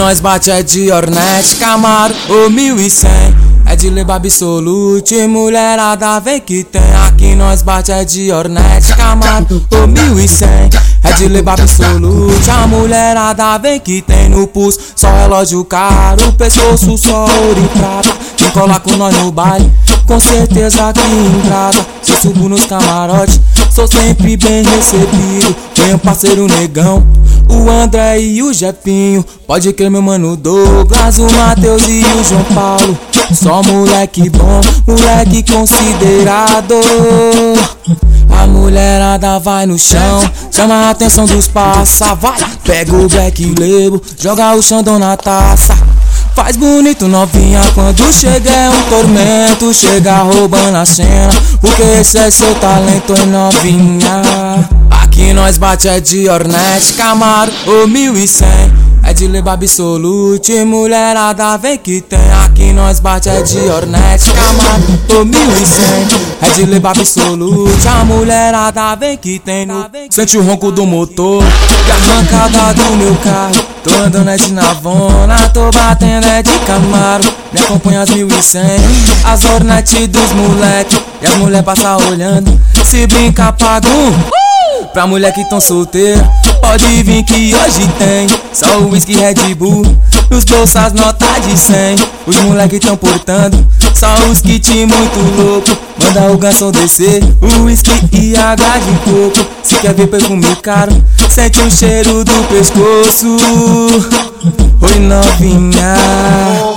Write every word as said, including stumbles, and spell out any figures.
nós bate é de Hornet, Camaro ou mil e cem. É de leba absolute, mulherada vem que tem. Aqui nós bate é de Hornet, Camaro ou mil e cem. É de leba absolute, a mulherada vem que tem. No pulso só relógio caro, pescoço só ouro e prata. Quem cola com nós no baile, com certeza que entrada. Se eu subo nos camarotes, sou sempre bem recebido. Tem um parceiro negão, o André e o Jefinho. Pode crer meu mano Douglas, o Matheus e o João Paulo. Só moleque bom, moleque considerado. A mulherada vai no chão, chama a atenção dos passa. Vai, pega o Black Label, joga o Xandão na taça. Faz bonito novinha, quando chega é um tormento. Chega roubando a cena, porque esse é seu talento, hein novinha. Aqui nós bate é de Hornet, Camaro ou mil e cem. É de leba absolute, mulherada vem que tem. Aqui nós bate é de Hornet, Camaro ou mil e cem. É de leba absolute, a mulherada vem que tem. No... Sente o ronco do motor e a arrancada do meu carro. Tô andando é de Navona, tô batendo é de Camaro. Me acompanha as mil e cem, as Hornet dos moleque. E as mulher passa olhando, se brinca paga um. Pra mulher que tão solteira, pode vir que hoje tem só o whisky Red Bull, nos bolsas nota de cem. Os moleque tão portando só os kit muito louco. Manda o garçom descer, o whisky e água de coco. Se quer ver perfume caro, sente o cheiro do pescoço. Oi novinha,